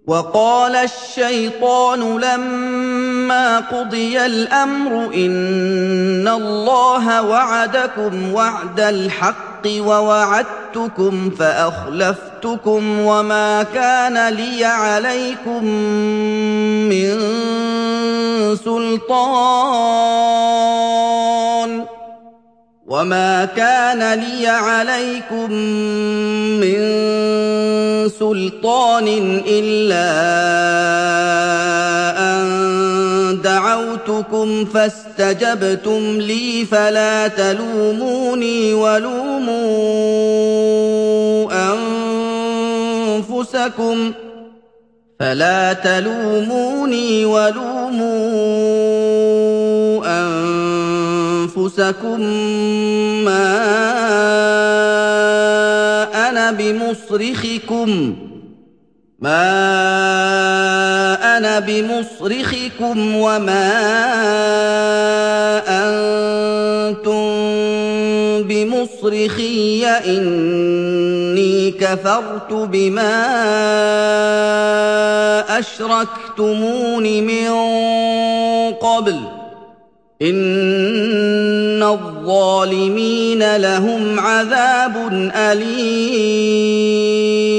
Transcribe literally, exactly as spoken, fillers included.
وَقَالَ الشَّيْطَانُ لَمَّا قُضِيَ الْأَمْرُ إِنَّ اللَّهَ وَعَدَكُمْ وَعْدَ الْحَقِّ وَوَعَدتُّكُمْ فَأَخْلَفْتُكُمْ وَمَا كَانَ لِيَ عَلَيْكُم مِّن سُلْطَانٍ وَمَا كَانَ لِيَ عَلَيْكُم مِّن سُلْطَانٍ إِلَّا أَن دَعَوْتُكُمْ فَاسْتَجَبْتُمْ لِي فَلَا تَلُومُونِي وَلُومُوا أَنفُسَكُمْ فَلَا تَلُومُونِي وَلُومُوا أَنفُسَكُم مَّا أَنَا بِمُصْرِخِكُمْ مَا أَنَا بِمُصْرِخِكُمْ وَمَا أَنتُم بِمُصْرِخِيَّ إِنِّي كَفَرْتُ بِمَا أَشْرَكْتُمُونِ مِن قَبْلُ ۗ إِنَّ الظَّالِمِينَ لَهُمْ عَذَابٌ أَلِيمٌ